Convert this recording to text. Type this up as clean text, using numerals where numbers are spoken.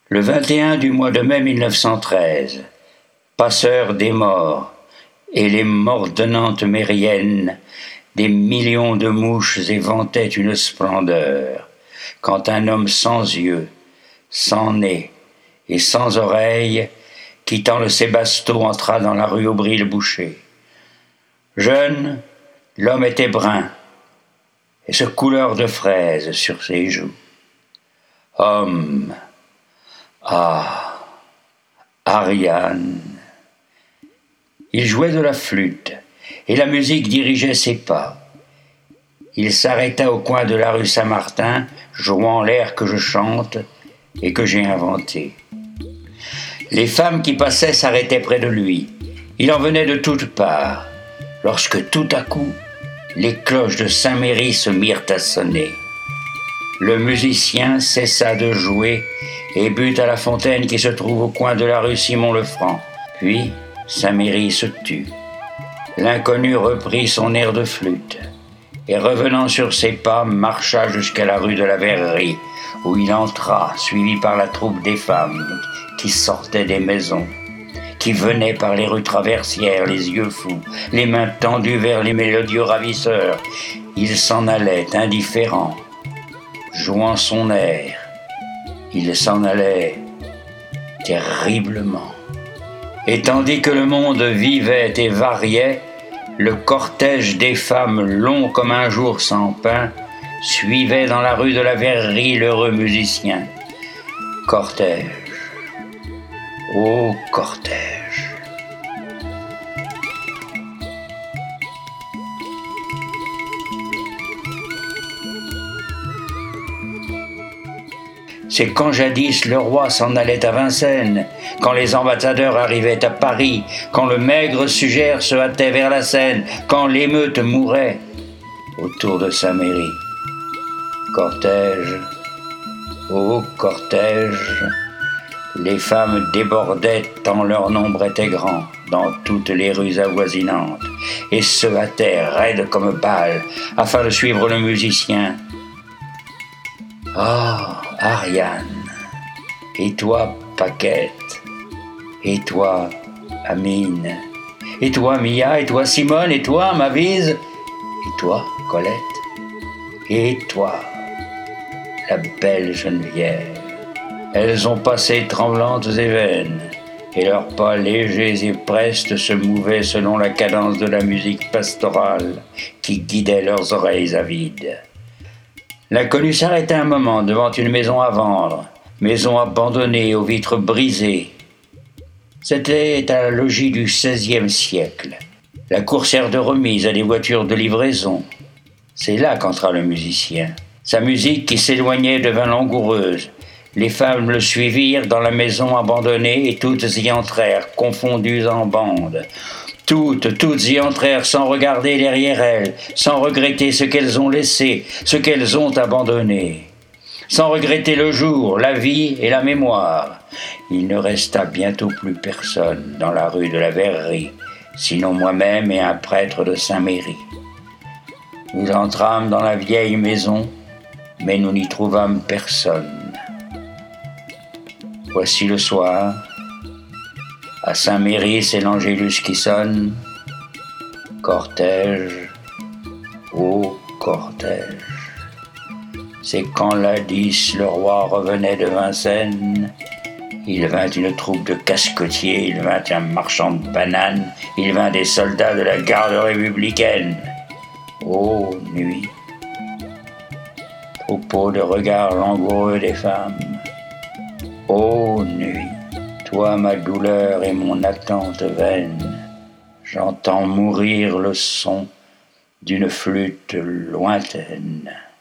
Le 21 du mois de mai 1913, passeur des morts et les mordonnantes mériennes, des millions de mouches éventaient une splendeur, quand un homme sans yeux, sans nez et sans oreilles, quittant le Sébasto, entra dans la rue Aubry-le-Boucher. Jeune, l'homme était brun, et ce couleur de fraise sur ses joues. Homme, Ariane. Il jouait de la flûte, et la musique dirigeait ses pas. Il s'arrêta au coin de la rue Saint-Martin, jouant l'air que je chante et que j'ai inventé. Les femmes qui passaient s'arrêtaient près de lui. Il en venait de toutes parts, lorsque tout à coup, les cloches de Saint-Méry se mirent à sonner. Le musicien cessa de jouer et but à la fontaine qui se trouve au coin de la rue Simon-le-Franc. Puis, Saint-Méry se tut. L'inconnu reprit son air de flûte et, revenant sur ses pas, marcha jusqu'à la rue de la Verrerie, où il entra, suivi par la troupe des femmes qui sortaient des maisons, qui venaient par les rues traversières, les yeux fous, les mains tendues vers les mélodieux ravisseurs. Il s'en allait indifférent, jouant son air. Il s'en allait terriblement. Et tandis que le monde vivait et variait, le cortège des femmes, long comme un jour sans pain, suivait dans la rue de la Verrerie l'heureux musicien. Cortège, ô cortège. C'est quand jadis le roi s'en allait à Vincennes, quand les ambassadeurs arrivaient à Paris, quand le maigre Sugère se hâtait vers la Seine, quand l'émeute mourait autour de Saint-Méry. Cortège, ô cortège, les femmes débordaient tant leur nombre était grand dans toutes les rues avoisinantes et se hâtaient raides comme balles afin de suivre le musicien. Ariane, et toi, Paquette, et toi, Amine, et toi, Mia, et toi, Simone, et toi, Mavise, et toi, Colette, et toi, la belle Geneviève. Elles ont passé tremblantes et vaines, et leurs pas légers et prestes se mouvaient selon la cadence de la musique pastorale qui guidait leurs oreilles avides. L'inconnu s'arrêta un moment devant une maison à vendre, maison abandonnée aux vitres brisées. C'était à la logis du XVIe siècle, la coursière de remise à des voitures de livraison. C'est là qu'entra le musicien. Sa musique qui s'éloignait devint langoureuse. Les femmes le suivirent dans la maison abandonnée et toutes y entrèrent, confondues en bandes. Toutes y entrèrent sans regarder derrière elles, sans regretter ce qu'elles ont laissé, ce qu'elles ont abandonné. Sans regretter le jour, la vie et la mémoire. Il ne resta bientôt plus personne dans la rue de la Verrerie, sinon moi-même et un prêtre de Saint-Méry. Nous entrâmes dans la vieille maison, mais nous n'y trouvâmes personne. Voici le soir. À Saint-Méry, c'est l'Angélus qui sonne. Cortège, ô cortège. C'est quand l'A10, le roi, revenait de Vincennes. Il vint une troupe de casquetiers, il vint un marchand de bananes, il vint des soldats de la garde républicaine. Ô nuit, troupeau de regards langoureux des femmes. Ô nuit, toi ma douleur et mon attente vaine, j'entends mourir le son d'une flûte lointaine.